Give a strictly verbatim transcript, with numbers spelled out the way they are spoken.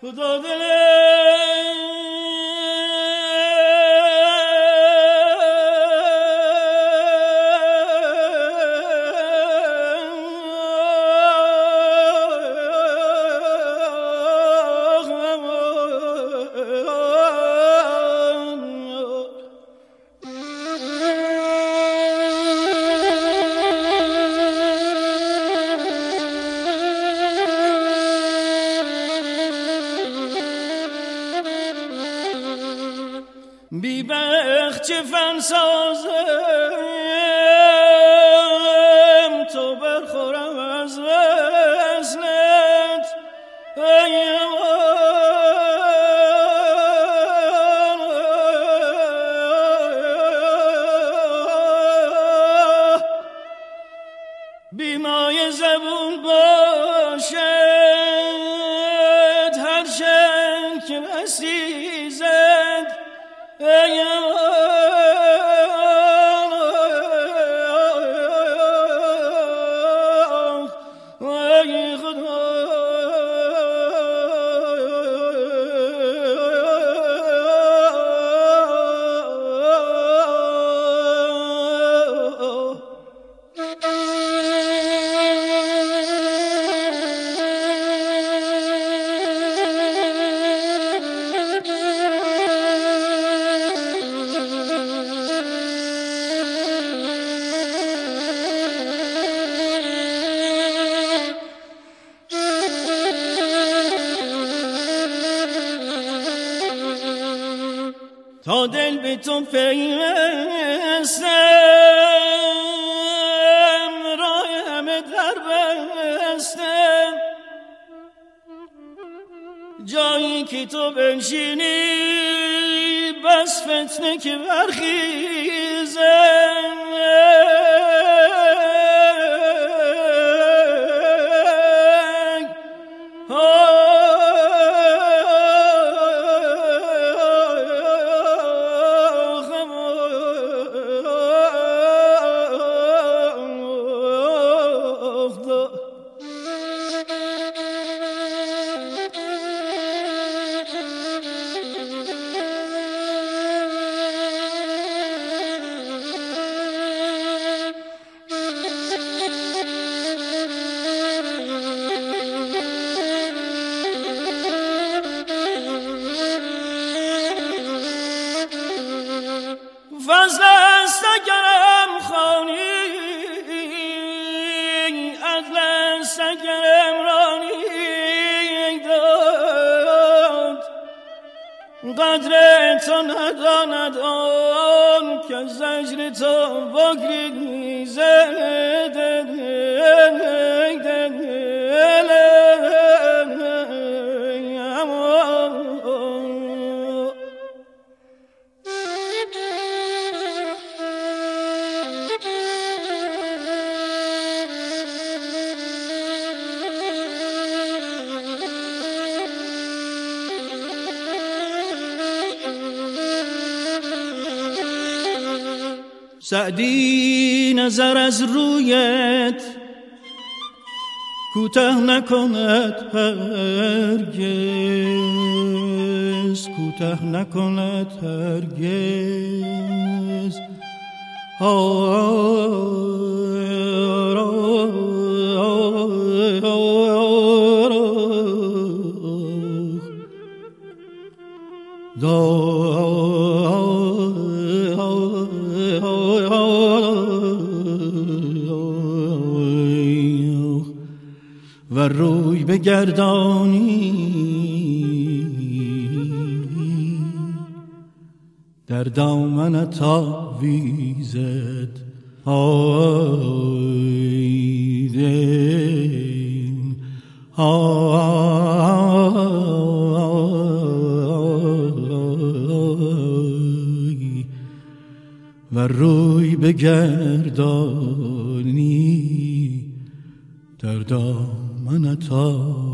بی بخت چه فن سازم تو برخورم از وصلت بی مای زبون باشد هر شب که بسی زد تا دل به تو پیوستم راه همه در بستم جایی که تو بنشینی بس فتنه که برخیزم فضل است اگرم خانی عدل است اگرم رانی داد قدر تو نداند آن که زجر تو بگریزد سعدی نظر از رویت کوتاه نکند هرگز کوتاه نکند هرگز و روی بگردانی در دامنت آویزد آیدین آی و روی بگردانی در دامنت آویزد